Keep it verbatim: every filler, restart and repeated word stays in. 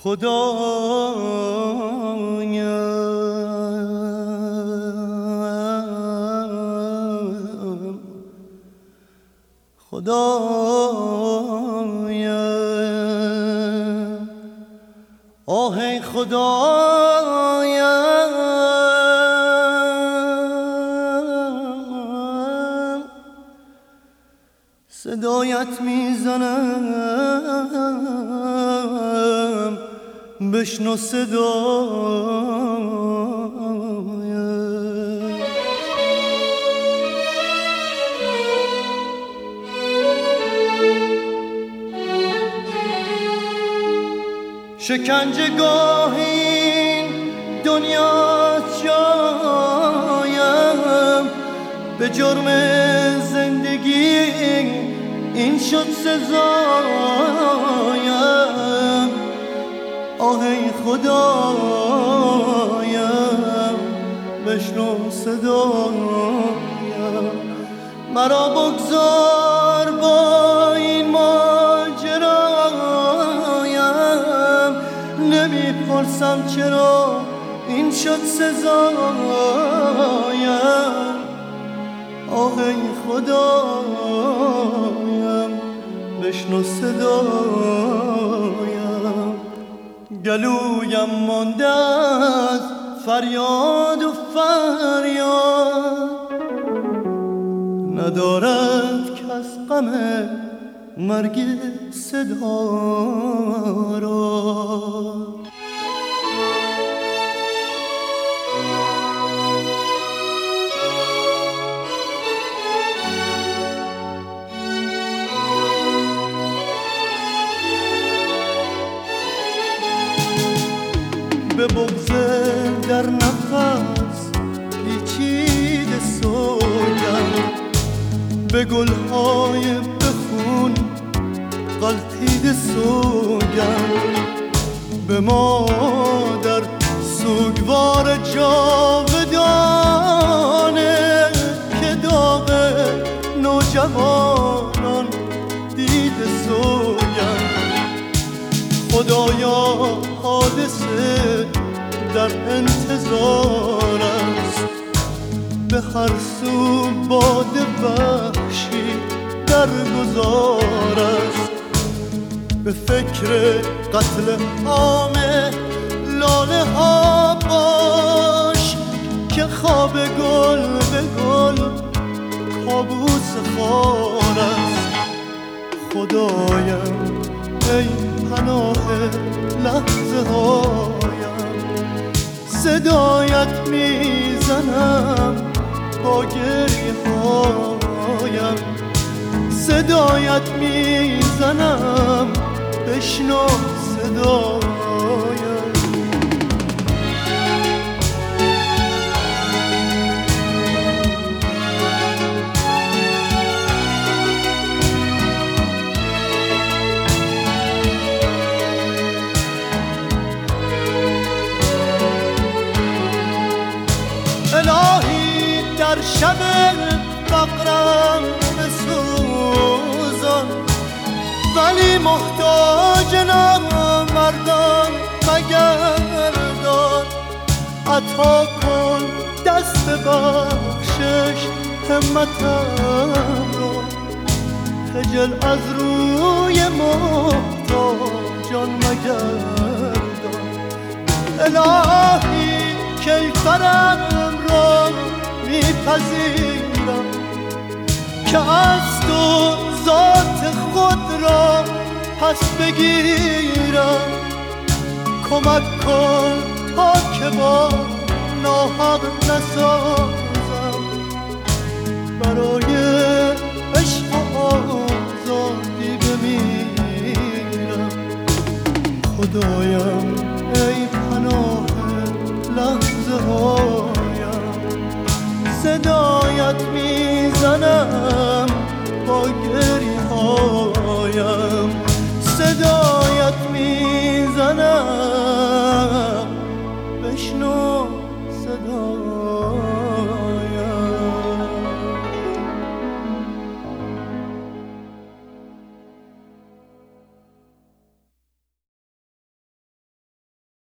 خدایا خدایا آه ای خدایا صدایت میزنم بشنو صدایا شکنجه گاه این دنیا جایم به جرم زندگی این شد سزایم آه ای خدایم بشنو صدایم مرا بگذار با این ماجرایم نمیپرسم چرا این شد سزایم آه ای خدایم بشنو صدایم گلویم مانده از فریاد و فریاد ندارد کس غم مرگ صدا را به بغض در نفس پیچیده سوگند به گلهای بخون غلطیده سوگند به مادر سوگوار جاودانه که داغ نوجوانان دیده سوگند خدایا حادثه در انتظار است به هر سو باد وحشی در گذار است به فکر قتل عام لاله ها باش که خواب گل به گل کابوس خار است خدایم ای پناه لحظه هایم صدایت میزنم با گریه هایم صدایت میزنم بشنو صدایم الهی در شب فقرم بسوزان ولی محتاج نامردان مگردان عطا کن دست بخشش همتم رو خجل از روی محتاجان مگردان الهی کیفرم را میپذیرم که از تو ذات خود را پس بگیرم کمک کن تا که با ناحق نسازم برای عشق و